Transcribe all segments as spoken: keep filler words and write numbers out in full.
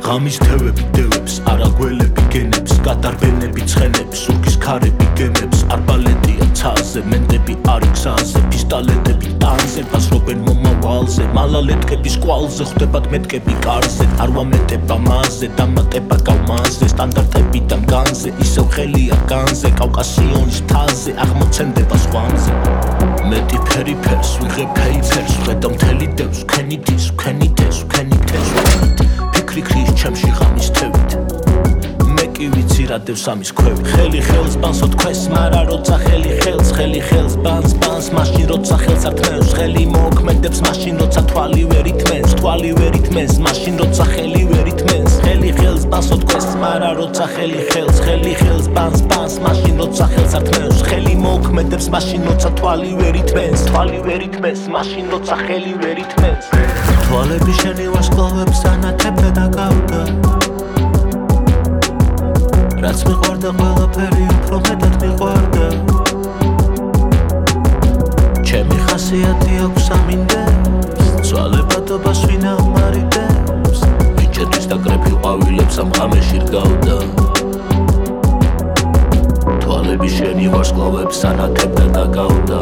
ღამის თევები დევებს, არაგველები გენებს, გადარბენები ცხენებს, სურგის ქარები გემებს, არბალეტია ცაზე, მენტები არის გზაზე, პისტოლეტები ტანზე, ფასრობენ მომავალზე, მალალეთკების კვალზე, ხვდებათ მეტკები კარზე, არ ვამეტება მასზე, დამატება გავმანზე, სტანდარტებიდან განზე, ისევ ხელია განზე, კავკასიონის მთაზე, აღმოცენდება სხვამზე. მეტი ფერი ფერს, ვიღებ ფეიფერს, ვხედავ მთელი დევს, ვქენი დის, ვქენი თეს, ვქენი თეს, ფიქრი ქრის ჩემში ღამის თევით. მე კი ვიცი რა დევს ამის ქვევით. ხელი ხელს ბანსო თქოს, მარა როცა ხელი ხელს, ხელი ხელს ბანს, ბანს მაშინ როცა ხელს ართმევს, ხელი მოქმედებს მაშინ როცა თვალი ვერ ითმენს, თვალი ვერ ითმენს, მაშინ როცა ხელი ვერ ითმენს, ხელი ხელს ბანსო თქოს, მარა როცა ხელი ხელს, ხელი ხელს ბანს, ბანს მაშინ როცა ხელს ართმევს, ხელი მოქმედებს მაშინ როცა თვალი ვერ ითმენს, თვალი ვერ ითმენს, მაშინ როცა ხელი ვერ ითმენს. თვალები შენი ვარსკვლავებს ანათებდა და გავდა, რაც მიყვარდა ყველაფერი უფრო მეტად მიყვარდა. ჩემი ხასიათი აქვს ამინდებს, ცვალებადობას ვინ ამარიდებს, ვინჩერთვის და კრეფილ ყვავილებს ამ ღამეში რგავდა. თვალები შენი ვარსკვლავებს ანათებდა და გავდა,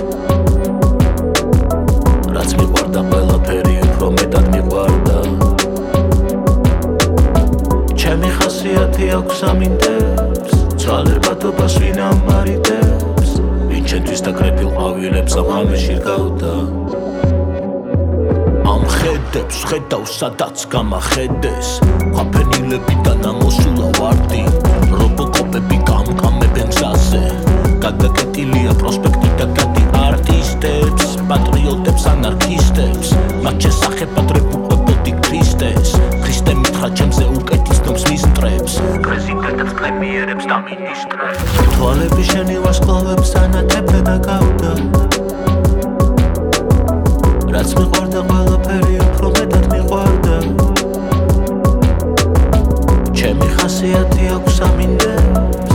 რაც მიყვარდა ყველაფერი უფრო მეტად მიყვარდა. ჩემი ხასიათი აქვს ამინდებს, ცვალებადობას ვინ ამარიდებს, ვინჩენთვის და კრეფილ ყვავილებს ამ ღამეში რგავდა. ამ ხედებს ხედავ სადაც გამახედეს, ყვაფენილებიდან ამოსულა ვარდი, რობოკოპები გამკამებენ გზაზე, გადაკეტილია პროსპექტი და გადი არტისტებს, პატრიოტებს ანარქისტებს, მათ შესახებად რეპუყვებოდი ქრისტეს, ქრისტე მითხრა ჩემზე უკეთ იცნობს მის მტრებს, პრეზიდენტებს პრემიერებს და მინისტრებს. თვალები შენი ვარსკვლავებს ანათებდა და გავდა, რაც მიყვარდა ყველაფერი უფრო მეტად მიყვარდა. ჩემი ხასიათი აქვს ამინდებს,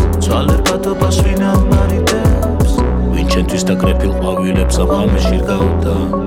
ცვალებადობას ვინ ამარიდებს, ვინჩენთვის და კრეფილ ყვავილებს ამ ღამეში რგავდა.